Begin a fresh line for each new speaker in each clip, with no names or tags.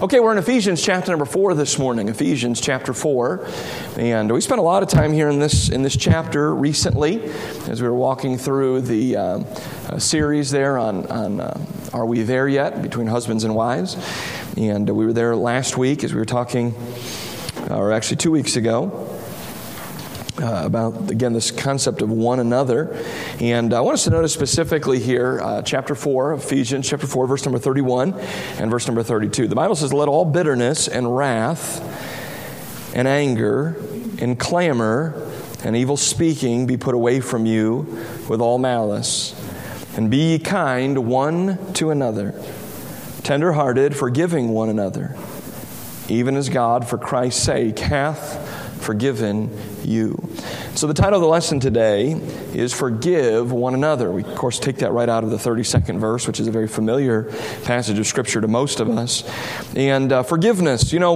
Okay, we're in Ephesians chapter number 4 this morning, Ephesians chapter 4. And we spent a lot of time here in this chapter recently as we were walking through the series there on Are We There Yet? Between husbands and wives. And we were there last week as we were talking, or actually 2 weeks ago, about, again, this concept of one another. And I want us to notice specifically here, chapter 4, Ephesians chapter 4, verse number 31 and verse number 32. The Bible says, "Let all bitterness and wrath and anger and clamor and evil speaking be put away from you with all malice. And be ye kind one to another, tender-hearted, forgiving one another, even as God, for Christ's sake, hath forgiven you." So the title of the lesson today is Forgive One Another. We, of course, take that right out of the 32nd verse, which is a very familiar passage of Scripture to most of us. And forgiveness, I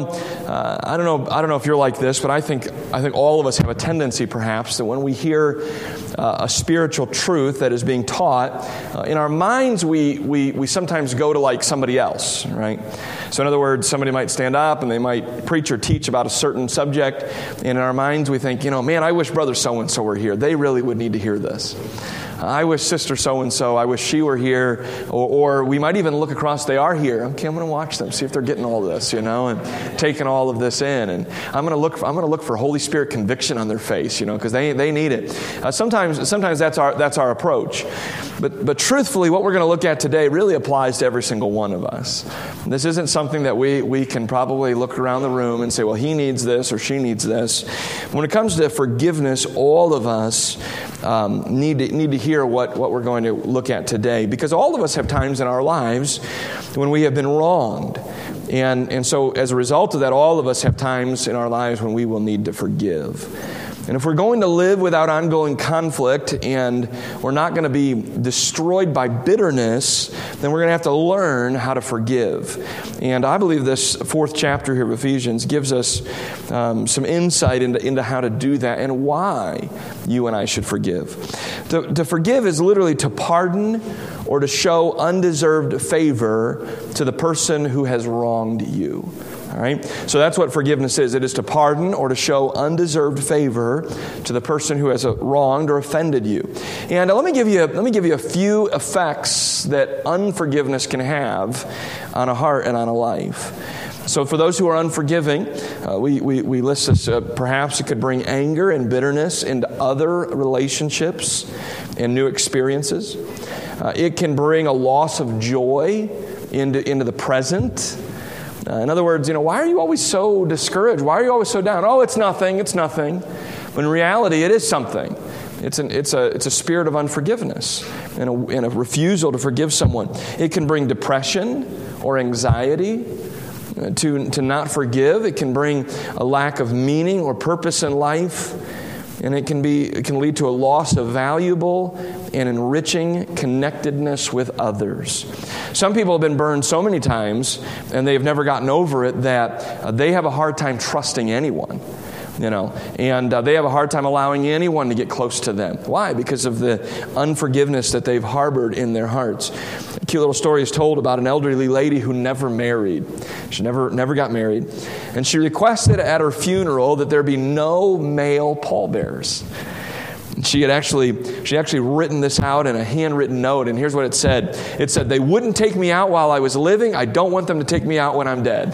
don't know if you're like this, but I think all of us have a tendency, perhaps, that when we hear a spiritual truth that is being taught, in our minds we sometimes go to like somebody else, right? So in other words, somebody might stand up and they might preach or teach about a certain subject, and in our minds we think, man, I wish Brother so-and-so were here. They really would need to hear this. I wish Sister so-and-so, I wish she were here. Or we might even look across, they are here. Okay, I'm going to watch them, see if they're getting all this, and taking all of this in. And I'm going to look for Holy Spirit conviction on their face, because they need it. Sometimes that's our approach. But truthfully, what we're going to look at today really applies to every single one of us. This isn't something that we can probably look around the room and say, well, he needs this or she needs this. When it comes to forgiveness, all of us need to hear what we're going to look at today, because all of us have times in our lives when we have been wronged. And so as a result of that, all of us have times in our lives when we will need to forgive. And if we're going to live without ongoing conflict and we're not going to be destroyed by bitterness, then we're going to have to learn how to forgive. And I believe this fourth chapter here of Ephesians gives us some insight into how to do that and why you and I should forgive. To forgive is literally to pardon or to show undeserved favor to the person who has wronged you. All right? So that's what forgiveness is. It is to pardon or to show undeserved favor to the person who has wronged or offended you. And let me give you a few effects that unforgiveness can have on a heart and on a life. So for those who are unforgiving, we list this. Perhaps it could bring anger and bitterness into other relationships and new experiences. It can bring a loss of joy into the present. In other words, why are you always so discouraged? Why are you always so down? Oh, it's nothing. When in reality, it is something. It's a spirit of unforgiveness and a refusal to forgive someone. It can bring depression or anxiety to not forgive. It can bring a lack of meaning or purpose in life. And it can lead to a loss of valuable and enriching connectedness with others. Some people have been burned so many times, and they've never gotten over it, that they have a hard time trusting anyone. And they have a hard time allowing anyone to get close to them. Why? Because of the unforgiveness that they've harbored in their hearts. A cute little story is told about an elderly lady who never married. She never got married. And she requested at her funeral that there be no male pallbearers. She had actually written this out in a handwritten note, and here's what it said. It said, "They wouldn't take me out while I was living. I don't want them to take me out when I'm dead."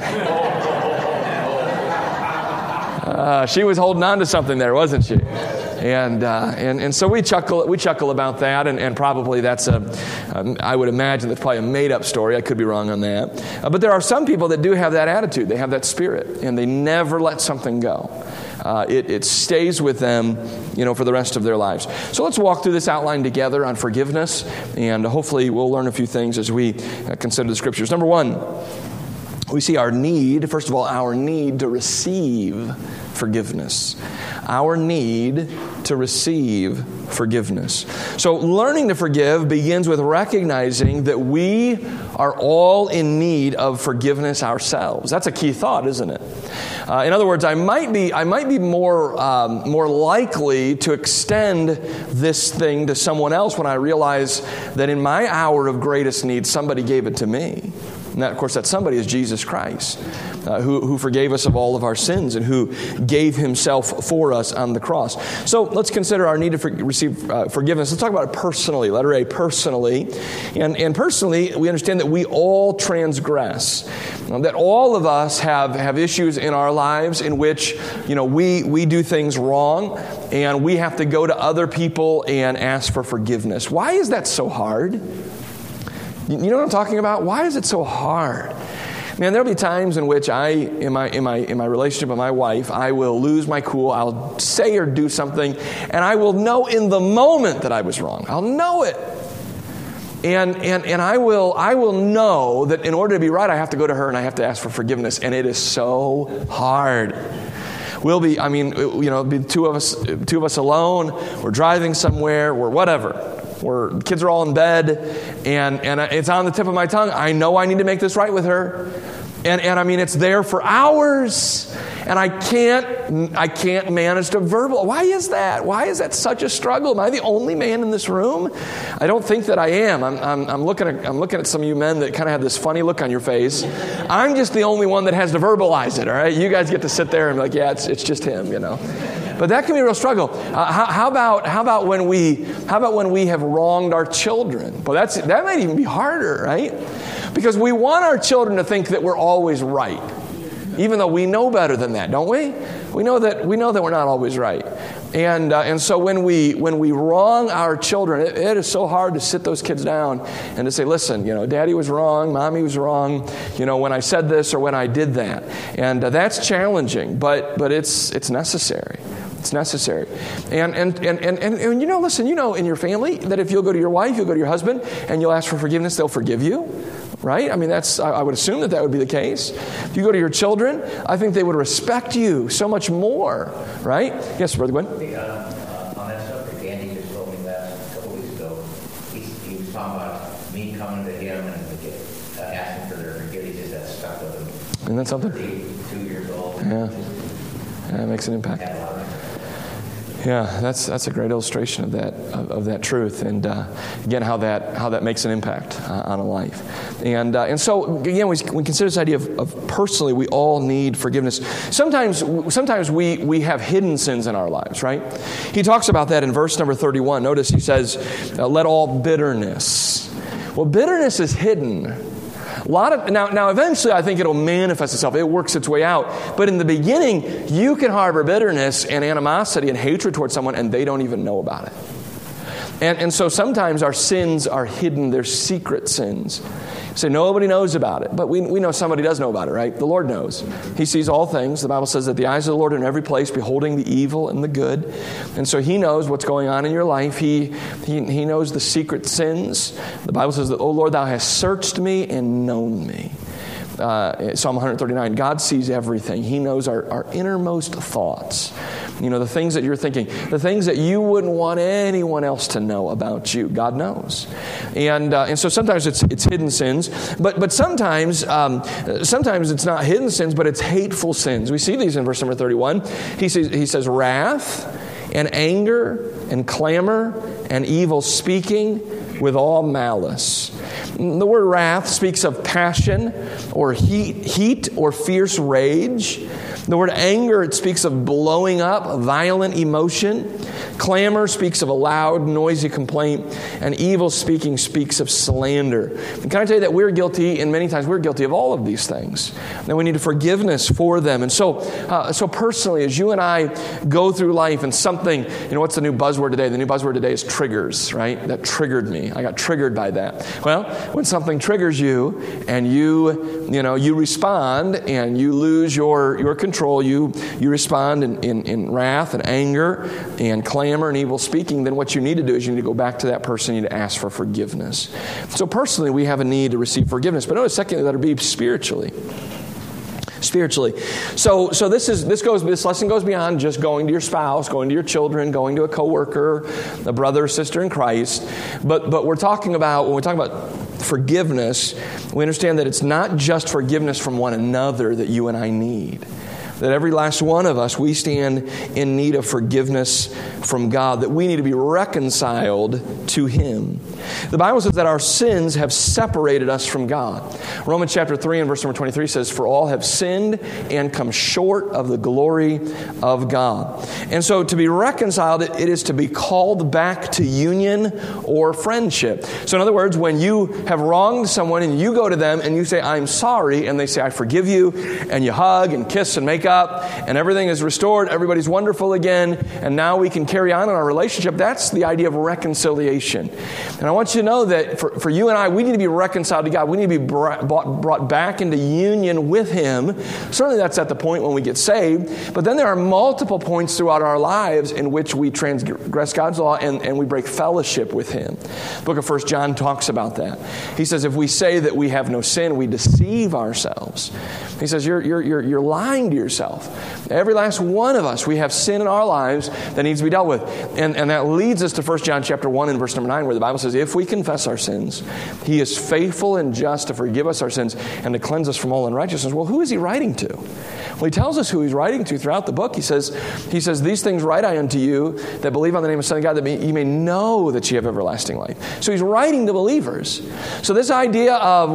She was holding on to something there, wasn't she? And so we chuckle about that, and probably that's I would imagine that's probably a made-up story. I could be wrong on that. But there are some people that do have that attitude. They have that spirit, and they never let something go. It stays with them, for the rest of their lives. So let's walk through this outline together on forgiveness, and hopefully we'll learn a few things as we consider the Scriptures. Number one, we see our need to receive forgiveness. Our need to receive forgiveness. So learning to forgive begins with recognizing that we are all in need of forgiveness ourselves. That's a key thought, isn't it? In other words, I might be more likely to extend this thing to someone else when I realize that in my hour of greatest need, somebody gave it to me. And that, of course, that somebody is Jesus Christ, who forgave us of all of our sins and who gave himself for us on the cross. So let's consider our need to receive forgiveness. Let's talk about it personally. Letter A, personally. And personally, we understand that we all transgress. That all of us have issues in our lives in which, we do things wrong and we have to go to other people and ask for forgiveness. Why is that so hard? You know what I'm talking about? Why is it so hard? Man, there'll be times in which in my relationship with my wife, I will lose my cool. I'll say or do something, and I will know in the moment that I was wrong. I'll know it. And I will know that in order to be right, I have to go to her and I have to ask for forgiveness. And it is so hard. It'll be two of us alone. We're driving somewhere. We're whatever. The kids are all in bed, and it's on the tip of my tongue. I know I need to make this right with her. And it's there for hours, and I can't manage to verbal. Why is that? Why is that such a struggle? Am I the only man in this room? I don't think that I am. I'm looking at some of you men that kind of have this funny look on your face. I'm just the only one that has to verbalize it. All right, you guys get to sit there and be like, yeah, it's just him, But that can be a real struggle. How about when we have wronged our children? Well, that might even be harder, right? Because we want our children to think that we're always right, even though we know better than that, don't we? We know that we're not always right, and so when we wrong our children, it is so hard to sit those kids down and to say, listen, Daddy was wrong, Mommy was wrong, when I said this or when I did that, and that's challenging, but it's necessary. It's necessary. And listen, in your family that if you'll go to your wife, you'll go to your husband, and you'll ask for forgiveness, they'll forgive you. Right? I would assume that would be the case. If you go to your children, I think they would respect you so much more. Right? Yes, Brother Gwen?
On that subject, Andy just told me a couple weeks ago, he was talking about me coming to him and asking for their forgiveness. That stuck with him.
Isn't that something?
2 years old.
Yeah, it makes an impact. Yeah, that's a great illustration of that truth, and again how that makes an impact on a life, and so again we consider this idea of personally we all need forgiveness. Sometimes we have hidden sins in our lives, right? He talks about that in verse number 31. Notice he says, "Let all bitterness." Well, bitterness is hidden. Now, eventually, I think it'll manifest itself. It works its way out. But in the beginning, you can harbor bitterness and animosity and hatred towards someone, and they don't even know about it. And so sometimes our sins are hidden. They're secret sins. So nobody knows about it. But we know somebody does know about it, right? The Lord knows. He sees all things. The Bible says that the eyes of the Lord are in every place, beholding the evil and the good. And so He knows what's going on in your life. He knows the secret sins. The Bible says that, "O Lord, Thou hast searched me and known me." Psalm 139, God sees everything. He knows our innermost thoughts. The things that you're thinking, the things that you wouldn't want anyone else to know about you, God knows. And so sometimes it's hidden sins, but sometimes it's not hidden sins, but it's hateful sins. We see these in verse number 31. He says wrath and anger and clamor and evil speaking with all malice. The word wrath speaks of passion or heat or fierce rage. The word anger, it speaks of blowing up, violent emotion. Clamor speaks of a loud, noisy complaint. And evil speaking speaks of slander. And can I tell you that we're guilty, and many times we're guilty of all of these things. And we need forgiveness for them. And so personally, as you and I go through life and something, what's the new buzzword today? The new buzzword today is triggers, right? That triggered me. I got triggered by that. Well, when something triggers you and you respond and you lose your control, you respond in wrath and anger and clamor and evil speaking, then what you need to do is you need to go back to that person, you need to ask for forgiveness. So personally, we have a need to receive forgiveness. But notice, secondly, that it be spiritually. So this lesson goes beyond just going to your spouse, going to your children, going to a coworker, a brother or sister in Christ. But when we're talking about forgiveness, we understand that it's not just forgiveness from one another that you and I need. that every last one of us, we stand in need of forgiveness from God, that we need to be reconciled to Him. The Bible says that our sins have separated us from God. Romans chapter 3 and verse number 23 says, "For all have sinned and come short of the glory of God." And so to be reconciled, it is to be called back to union or friendship. So in other words, when you have wronged someone and you go to them and you say, "I'm sorry," and they say, "I forgive you," and you hug and kiss and make up, and everything is restored, everybody's wonderful again, and now we can carry on in our relationship, that's the idea of reconciliation. And I want you to know that for you and I, we need to be reconciled to God. We need to be brought back into union with Him. Certainly that's at the point when we get saved, but then there are multiple points throughout our lives in which we transgress God's law and we break fellowship with Him. The book of 1 John talks about that. He says, if we say that we have no sin, we deceive ourselves. He says, you're lying to yourself. Every last one of us, we have sin in our lives that needs to be dealt with. And that leads us to 1 John chapter 1 and verse number 9, where the Bible says, if we confess our sins, He is faithful and just to forgive us our sins and to cleanse us from all unrighteousness. Well, who is He writing to? Well, He tells us who He's writing to throughout the book. He says, these things write I unto you that believe on the name of the Son of God, that you may know that you have everlasting life. So He's writing to believers. So this idea of,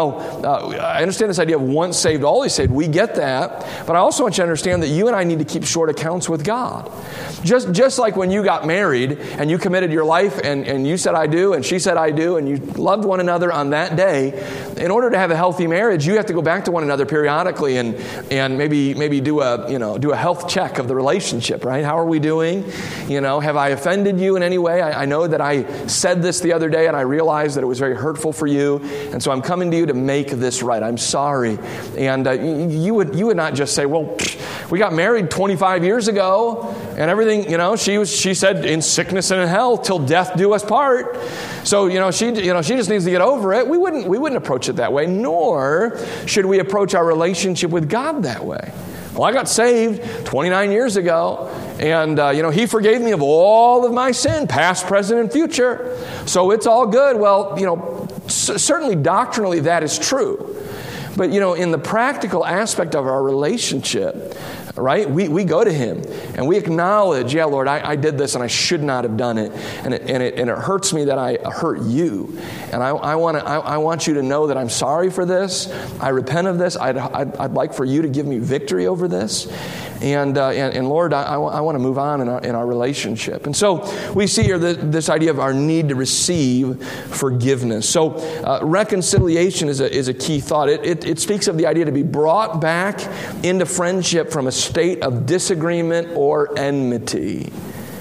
I understand this idea of once saved, always saved. We get that. But I also want you to understand that you and I need to keep short accounts with God. Just like when you got married and you committed your life and you said I do and she said I do and you loved one another on that day, in order to have a healthy marriage, you have to go back to one another periodically and maybe do a health check of the relationship, right? How are we doing? Have I offended you in any way? I know that I said this the other day and I realized that it was very hurtful for you, and so I'm coming to you to make this right. I'm sorry. And you would not just say, well, we got married 25 years ago and everything, she said in sickness and in health till death do us part. So, she just needs to get over it. We wouldn't approach it that way, nor should we approach our relationship with God that way. Well, I got saved 29 years ago, and, He forgave me of all of my sin, past, present, and future. So it's all good. Well, certainly doctrinally that is true. But, in the practical aspect of our relationship, right, we go to Him and we acknowledge, yeah, Lord, I did this and I should not have done it. And it hurts me that I hurt you. And I want you to know that I'm sorry for this. I repent of this. I'd like for you to give me victory over this. And Lord, I want to move on in our relationship. And so we see here this idea of our need to receive forgiveness. So reconciliation is a key thought. It speaks of the idea to be brought back into friendship from a state of disagreement or enmity.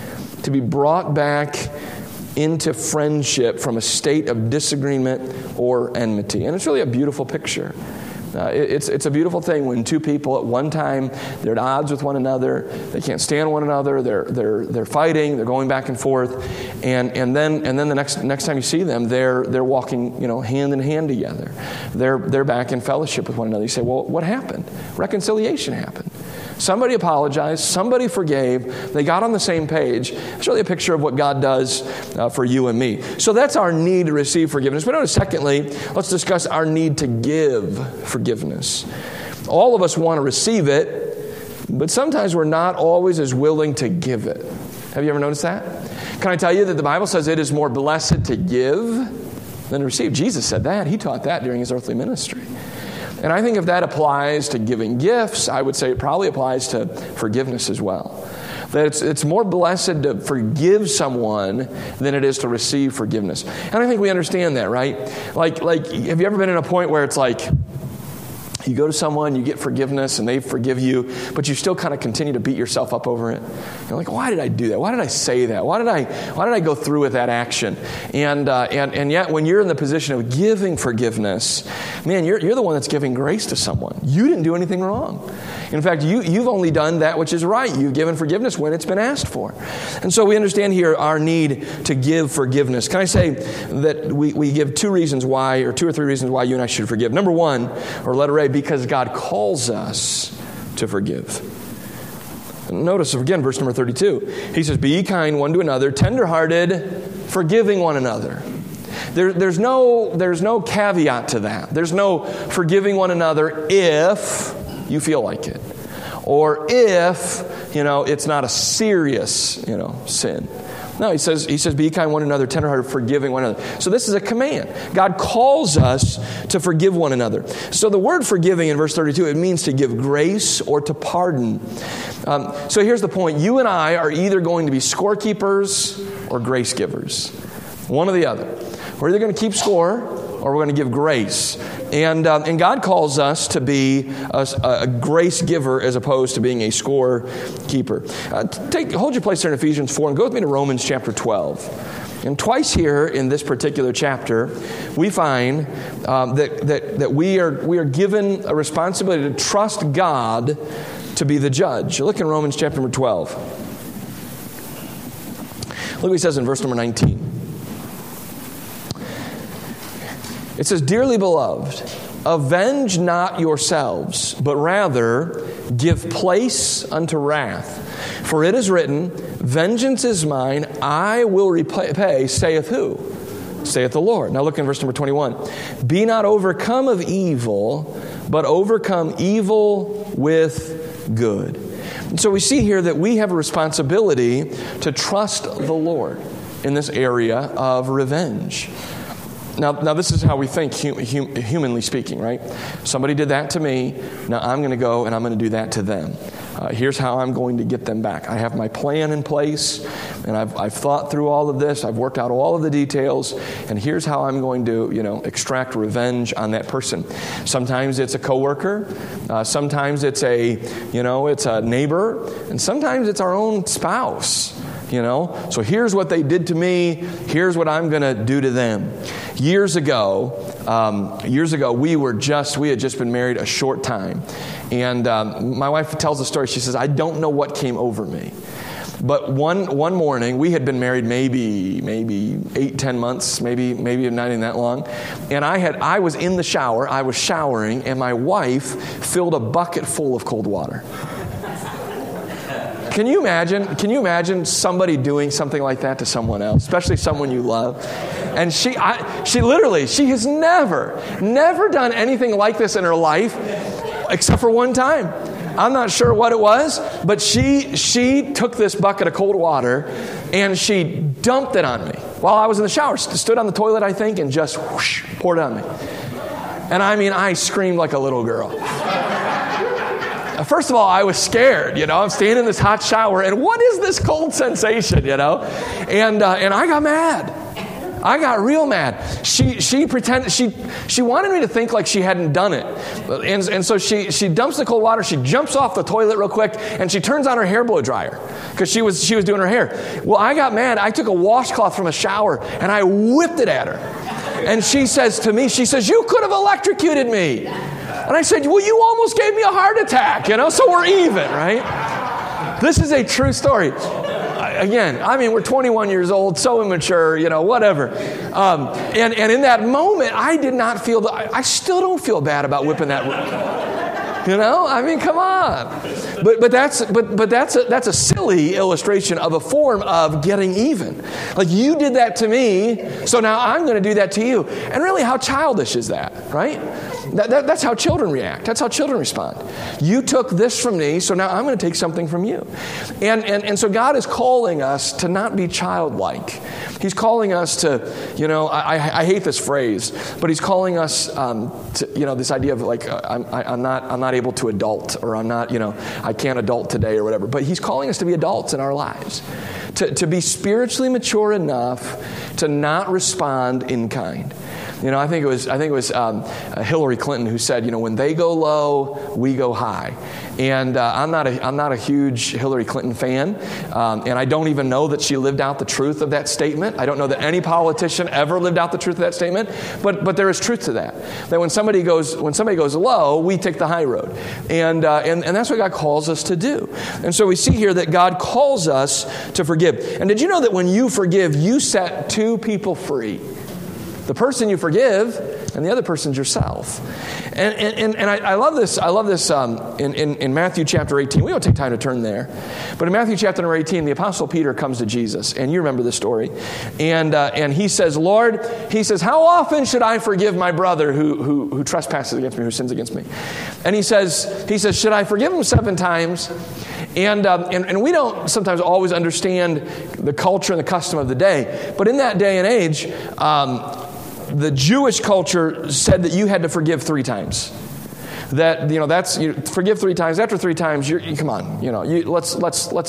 To be brought back into friendship from a state of disagreement or enmity. And it's really a beautiful picture. It's a beautiful thing when two people at one time, they're at odds with one another, they can't stand one another, they're fighting, they're going back and forth, and then the next time you see them, they're walking, hand in hand together. They're back in fellowship with one another. You say, well, what happened? Reconciliation happened. Somebody apologized. Somebody forgave. They got on the same page. It's really a picture of what God does for you and me. So that's our need to receive forgiveness. But notice, secondly, let's discuss our need to give forgiveness. All of us want to receive it, but sometimes we're not always as willing to give it. Have you ever noticed that? Can I tell you that the Bible says it is more blessed to give than to receive? Jesus said that. He taught that during His earthly ministry. And I think if that applies to giving gifts, I would say it probably applies to forgiveness as well. That it's more blessed to forgive someone than it is to receive forgiveness. And I think we understand that, right? Like, have you ever been in a point where it's like, you go to someone, you get forgiveness, and they forgive you, but you still kind of continue to beat yourself up over it. You're like, why did I do that? Why did I say that? Why did I go through with that action? And yet, when you're in the position of giving forgiveness, man, you're the one that's giving grace to someone. You didn't do anything wrong. In fact, you've only done that which is right. You've given forgiveness when it's been asked for. And so we understand here our need to give forgiveness. Can I say that we give two or three reasons why you and I should forgive? Number one, or letter A, because God calls us to forgive. Notice again, verse number 32. He says, be ye kind one to another, tenderhearted, forgiving one another. There's no caveat to that. There's no forgiving one another if you feel like it. or if, it's not a serious, sin. No, he says, be kind one another, tenderhearted, forgiving one another. So this is a command. God calls us to forgive one another. So the word forgiving in verse 32, it means to give grace or to pardon. So here's the point. You and I are either going to be scorekeepers or grace givers. One or the other. We're either going to keep score or we're going to give grace. And God calls us to be a grace giver as opposed to being a score keeper. Hold your place there in Ephesians 4 and go with me to Romans chapter 12. And twice here in this particular chapter, we find that we are given a responsibility to trust God to be the judge. Look in Romans chapter number 12. Look what he says in verse number 19. It says, "Dearly beloved, avenge not yourselves, but rather give place unto wrath. For it is written, vengeance is mine, I will repay, saith who? Saith the Lord." Now look in verse number 21. "Be not overcome of evil, but overcome evil with good." And so we see here that we have a responsibility to trust the Lord in this area of revenge. Now this is how we think, humanly speaking, right? Somebody did that to me. Now I'm going to go and I'm going to do that to them. Here's how I'm going to get them back. I have my plan in place, and I've thought through all of this. I've worked out all of the details, and here's how I'm going to, extract revenge on that person. Sometimes it's a coworker. Sometimes it's it's a neighbor, and sometimes it's our own spouse. So here's what they did to me. Here's what I'm going to do to them. Years ago, we had just been married a short time, and my wife tells the story. She says, "I don't know what came over me, but one morning we had been married maybe 8-10 months, maybe not even that long, and I was in the shower. I was showering, and my wife filled a bucket full of cold water." Can you imagine somebody doing something like that to someone else, especially someone you love? And she has never done anything like this in her life, except for one time. I'm not sure what it was, but she took this bucket of cold water and she dumped it on me while I was in the shower. Stood on the toilet, I think, and just whoosh, poured it on me. And I screamed like a little girl. First of all, I was scared, I'm standing in this hot shower, and what is this cold sensation, And I got mad. I got real mad. She pretended, she wanted me to think like she hadn't done it. And so she dumps the cold water, she jumps off the toilet real quick, and she turns on her hair blow dryer because she was doing her hair. Well, I got mad. I took a washcloth from a shower, and I whipped it at her. And she says to me, "You could have electrocuted me." And I said, "Well, you almost gave me a heart attack, so we're even, right?" This is a true story. Again, we're 21 years old, so immature, whatever. And in that moment, I did not feel I still don't feel bad about whipping that. Come on. But that's a silly illustration of a form of getting even. Like, you did that to me, so now I'm going to do that to you. And really, how childish is that, right? That's how children react. That's how children respond. You took this from me, so now I'm going to take something from you. And so God is calling us to not be childlike. He's calling us to, I hate this phrase, but He's calling us to, this idea of like, I'm not able to adult, or I'm not, I can't adult today or whatever. But He's calling us to be adults in our lives, to be spiritually mature enough to not respond in kind. I think it was Hillary Clinton who said, when they go low, we go high. And I'm not a huge Hillary Clinton fan, and I don't even know that she lived out the truth of that statement. I don't know that any politician ever lived out the truth of that statement. But there is truth to that. That when somebody goes low, we take the high road, and that's what God calls us to do. And so we see here that God calls us to forgive. And did you know that when you forgive, you set two people free? The person you forgive, and the other person's yourself. And I love this. I love this in Matthew chapter 18. We don't take time to turn there. But in Matthew chapter number 18, the Apostle Peter comes to Jesus. And you remember this story. And he says, Lord, he says, how often should I forgive my brother who trespasses against me, who sins against me? And he says, should I forgive him 7 times? And we don't sometimes always understand the culture and the custom of the day. But in that day and age, the Jewish culture said that you had to forgive 3 times. That, that's, forgive 3 times. After 3 times, come on, let's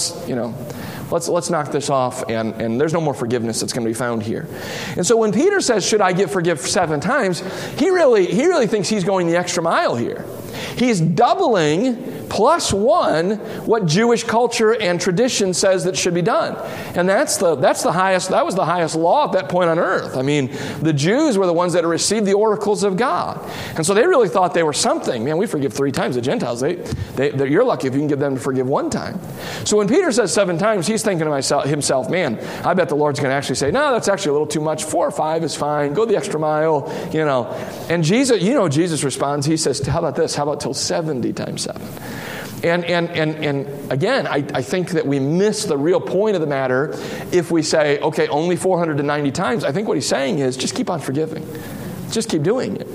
knock this off, and there's no more forgiveness that's going to be found here. And so when Peter says, should I forgive 7 times, he really thinks he's going the extra mile here. He's doubling plus 1 what Jewish culture and tradition says that should be done. And that was the highest law at that point on earth. I mean, the Jews were the ones that received the oracles of God. And so they really thought they were something. Man, we forgive 3 times. The Gentiles, you're lucky if you can get them to forgive 1 time. So when Peter says 7 times, he's thinking to himself, man, I bet the Lord's going to actually say, no, that's actually a little too much. 4 or 5 is fine. Go the extra mile, And Jesus, Jesus responds. He says, how about this? How about till 70 times 7? And again, I think that we miss the real point of the matter if we say, okay, only 490 times. I think what he's saying is just keep on forgiving. Just keep doing it.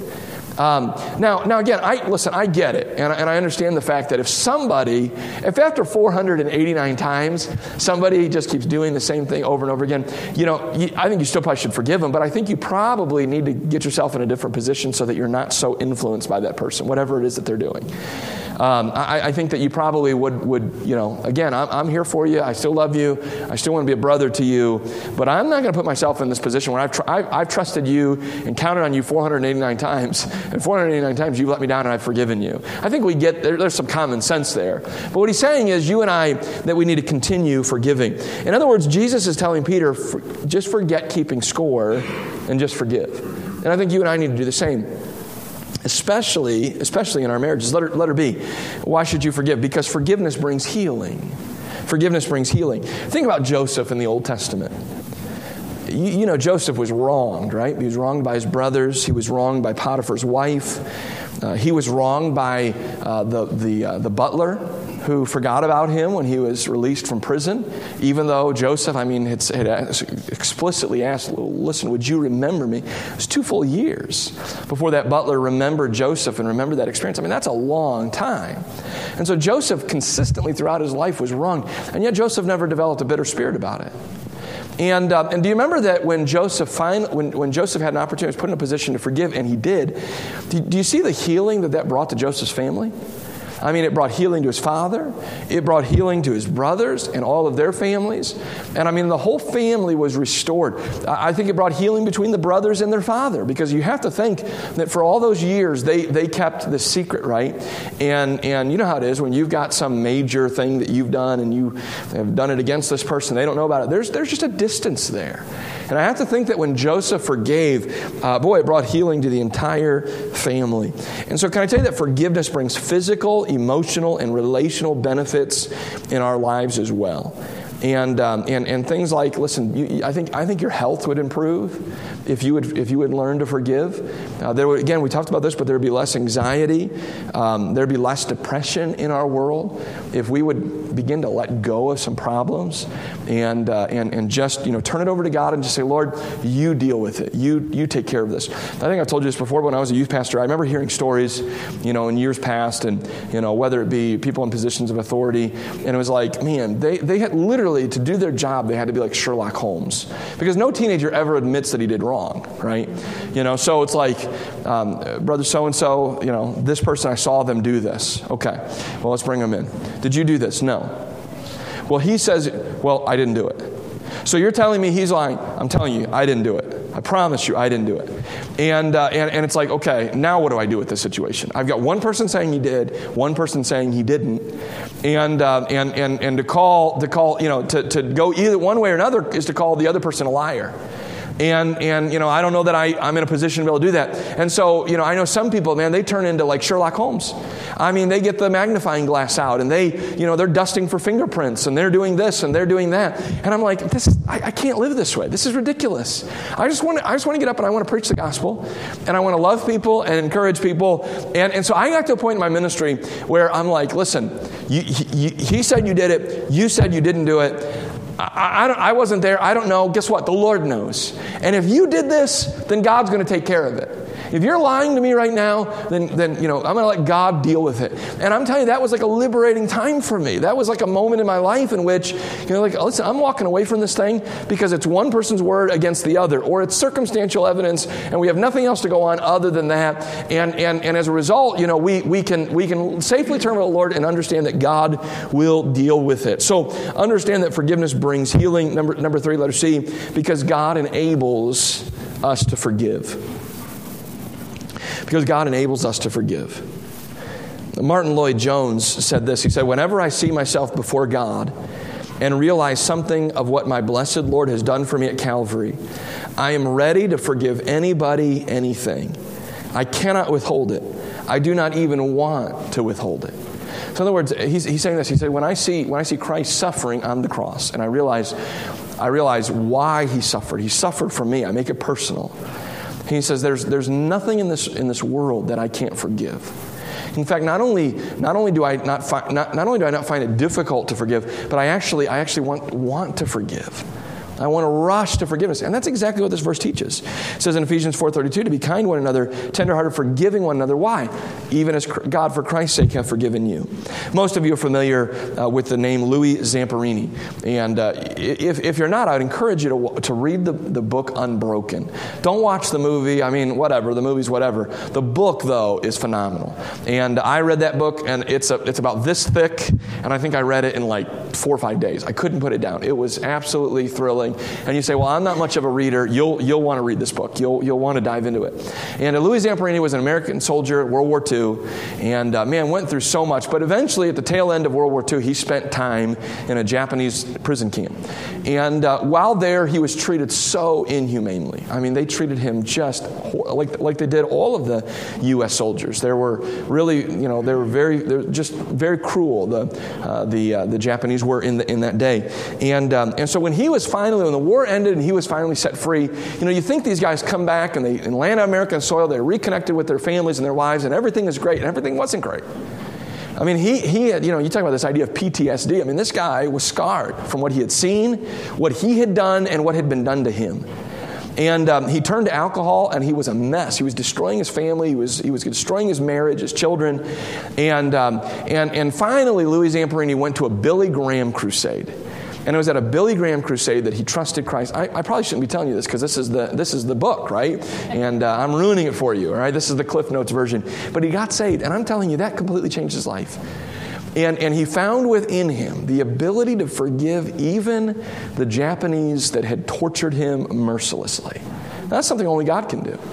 Now again, I get it, and I understand the fact that if after 489 times, somebody just keeps doing the same thing over and over again, I think you still probably should forgive them, but I think you probably need to get yourself in a different position so that you're not so influenced by that person, whatever it is that they're doing. I think that you probably would again, I'm here for you. I still love you. I still want to be a brother to you. But I'm not going to put myself in this position where I've trusted you and counted on you 489 times. And 489 times you've let me down and I've forgiven you. I think we get there's some common sense there. But what he's saying is you and I, that we need to continue forgiving. In other words, Jesus is telling Peter, just forget keeping score and just forgive. And I think you and I need to do the same. Especially in our marriages. Letter B. Why should you forgive? Because forgiveness brings healing. Forgiveness brings healing. Think about Joseph in the Old Testament. Joseph was wronged, right? He was wronged by his brothers. He was wronged by Potiphar's wife. He was wronged by the butler who forgot about him when he was released from prison, even though Joseph, had explicitly asked, listen, would you remember me? It was 2 full years before that butler remembered Joseph and remembered that experience. That's a long time. And so Joseph consistently throughout his life was wronged, and yet Joseph never developed a bitter spirit about it. And do you remember that when Joseph when Joseph had an opportunity, he was put in a position to forgive, and he did, do you see the healing that brought to Joseph's family? It brought healing to his father. It brought healing to his brothers and all of their families. And the whole family was restored. I think it brought healing between the brothers and their father, because you have to think that for all those years, they kept this secret, right? And you know how it is when you've got some major thing that you've done and you have done it against this person, they don't know about it. There's just a distance there. And I have to think that when Joseph forgave, it brought healing to the entire family. And so can I tell you that forgiveness brings physical, emotional, and relational benefits in our lives as well. And things like, listen, I think your health would improve if you would learn to forgive. Again, we talked about this, but there would be less anxiety. There would be less depression in our world if we would begin to let go of some problems and just turn it over to God and just say, Lord, you deal with it. You take care of this. I think I've told you this before. When I was a youth pastor, I remember hearing stories, in years past, and whether it be people in positions of authority, and it was like, man, they had literally, to do their job, they had to be like Sherlock Holmes, because no teenager ever admits that he did wrong, right? So it's like, brother so-and-so, this person, I saw them do this. Okay, well, let's bring them in. Did you do this? No. Well, he says, well, I didn't do it. So you're telling me he's lying. I'm telling you, I didn't do it. I promise you, I didn't do it. And it's like, okay, now what do I do with this situation? I've got one person saying he did, one person saying he didn't, and to go either one way or another is to call the other person a liar. And I don't know that I'm in a position to be able to do that. And so, I know some people, man, they turn into like Sherlock Holmes. I mean, they get the magnifying glass out and they're dusting for fingerprints and they're doing this and they're doing that. And I'm like, I can't live this way. This is ridiculous. I just want to get up and I want to preach the gospel and I want to love people and encourage people. And so I got to a point in my ministry where I'm like, listen, he said you did it. You said you didn't do it. I wasn't there. I don't know. Guess what? The Lord knows. And if you did this, then God's going to take care of it. If you're lying to me right now, then I'm going to let God deal with it. And I'm telling you, that was like a liberating time for me. That was like a moment in my life in which, listen, I'm walking away from this thing because it's one person's word against the other, or it's circumstantial evidence, and we have nothing else to go on other than that. And as a result, we can safely turn to the Lord and understand that God will deal with it. So understand that forgiveness brings healing. Number 3, letter C, because God enables us to forgive. Because God enables us to forgive. Martin Lloyd-Jones said this. He said, whenever I see myself before God and realize something of what my blessed Lord has done for me at Calvary, I am ready to forgive anybody, anything. I cannot withhold it. I do not even want to withhold it. So in other words, he's saying this. He said, when I see Christ suffering on the cross, and I realize why he suffered. He suffered for me. I make it personal. He says, there's nothing in this world that I can't forgive. In fact, not only do I not find it difficult to forgive, but I actually want to forgive. I want to rush to forgiveness. And that's exactly what this verse teaches. It says in Ephesians 4:32, to be kind to one another, tenderhearted, forgiving one another. Why? Even as God, for Christ's sake, hath forgiven you. Most of you are familiar with the name Louis Zamperini. And if you're not, I would encourage you to read the book Unbroken. Don't watch the movie. I mean, whatever. The movie's whatever. The book, though, is phenomenal. And I read that book, and it's about this thick, and I think I read it in like 4 or 5 days. I couldn't put it down. It was absolutely thrilling. And you say, well, I'm not much of a reader. You'll want to read this book. You'll want to dive into it. And Louis Zamperini was an American soldier at World War II, and went through so much. But eventually, at the tail end of World War II, he spent time in a Japanese prison camp. And while there, he was treated so inhumanely. I mean, they treated him just like they did all of the U.S. soldiers. They were really, they were very cruel. The Japanese were in that day. And so when the war ended and he was finally set free, you think these guys come back and they land on American soil, they're reconnected with their families and their wives, and everything is great, and everything wasn't great. I mean, he had, you talk about this idea of PTSD. I mean, this guy was scarred from what he had seen, what he had done, and what had been done to him. And he turned to alcohol, and he was a mess. He was destroying his family. He was destroying his marriage, his children. And finally, Louis Zamperini went to a Billy Graham crusade. And it was at a Billy Graham crusade that he trusted Christ. I probably shouldn't be telling you this because this is the book, right? And I'm ruining it for you, all right? This is the Cliff Notes version. But he got saved, and I'm telling you, that completely changed his life. And he found within him the ability to forgive even the Japanese that had tortured him mercilessly. That's something only God can do.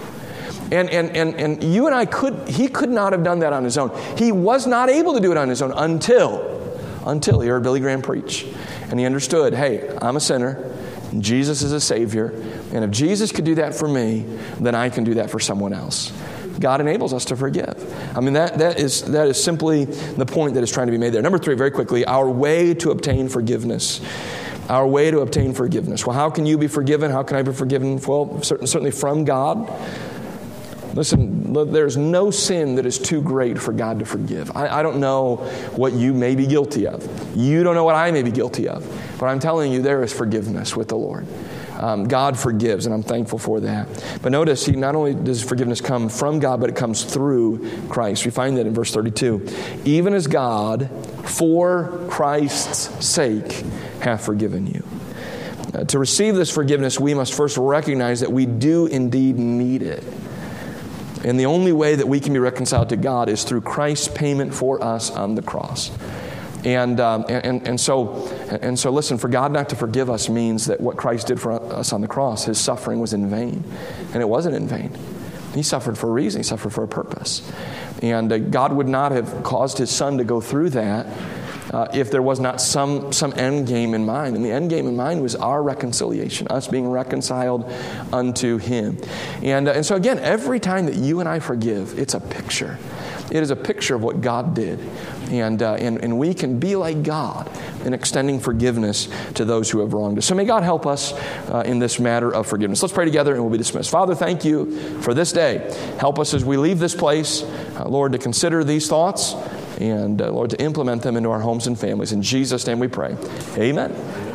And you and I he could not have done that on his own. He was not able to do it on his own until he heard Billy Graham preach. And he understood, hey, I'm a sinner. Jesus is a Savior. And if Jesus could do that for me, then I can do that for someone else. God enables us to forgive. I mean, that is simply the point that is trying to be made there. Number 3, very quickly, our way to obtain forgiveness. Our way to obtain forgiveness. Well, how can you be forgiven? How can I be forgiven? Well, certainly from God. Listen, there's no sin that is too great for God to forgive. I don't know what you may be guilty of. You don't know what I may be guilty of. But I'm telling you, there is forgiveness with the Lord. God forgives, and I'm thankful for that. But notice, not only does forgiveness come from God, but it comes through Christ. We find that in verse 32. Even as God, for Christ's sake, hath forgiven you. To receive this forgiveness, we must first recognize that we do indeed need it. And the only way that we can be reconciled to God is through Christ's payment for us on the cross. And so listen, for God not to forgive us means that what Christ did for us on the cross, his suffering was in vain. And it wasn't in vain. He suffered for a reason. He suffered for a purpose. And God would not have caused his son to go through that if there was not some end game in mind. And the end game in mind was our reconciliation, us being reconciled unto Him. And so again, every time that you and I forgive, it's a picture. It is a picture of what God did. And we can be like God in extending forgiveness to those who have wronged us. So may God help us in this matter of forgiveness. Let's pray together and we'll be dismissed. Father, thank you for this day. Help us as we leave this place, Lord, to consider these thoughts and, Lord, to implement them into our homes and families. In Jesus' name we pray. Amen.